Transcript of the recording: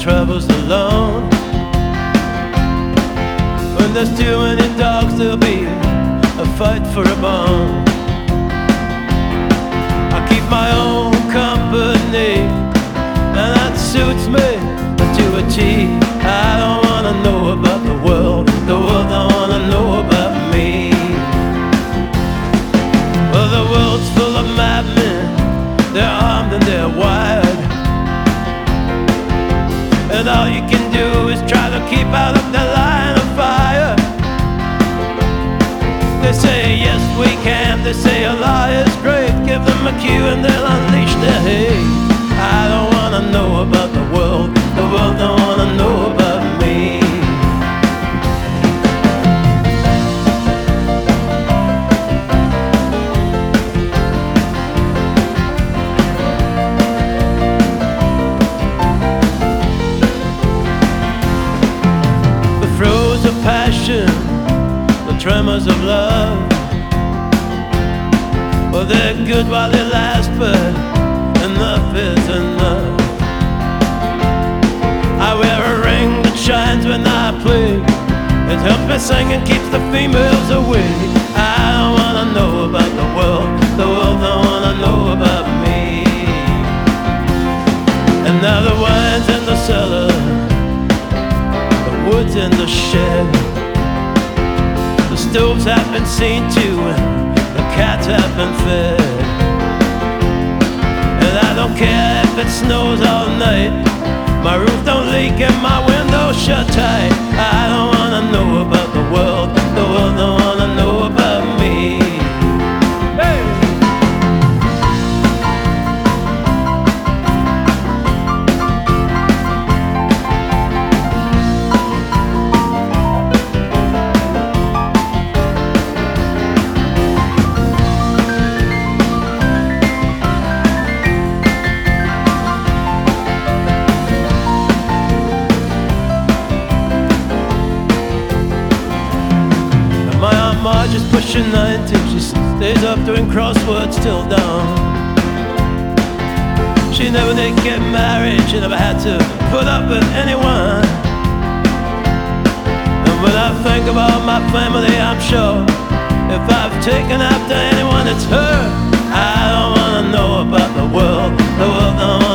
troubles alone. When there's too many dogs, there'll be a fight for a bone. I keep my own company, and that suits me to a T. I don't wanna know about the world don't wanna know about me. Well, the world's full of madmen, they're armed and they're wired, and all you can do is try to keep out of the line of fire. They say yes we can, they say a lie is great. Give them a cue and they'll unleash their hate. I don't wanna know about the world don't wanna know about me. The throes of passion, the tremors of love, well, they're good while they last, but enough is enough. I wear a ring that shines when I play. It helps me sing and keeps the females away. I don't wanna know about the world don't wanna know about me. And now the wine's in the cellar, the wood's in the shed, the stoves have been seen to, and the cats have been fed. And I don't care if it snows all night, my roof don't leak and my windows shut tight. I don't wanna know about the world don't wanna know about me. Hey! Marge is pushing 90, she stays up doing crosswords till dawn. She never did get married, she never had to put up with anyone. And when I think about my family, I'm sure if I've taken after anyone, it's her. I don't wanna know about the world don't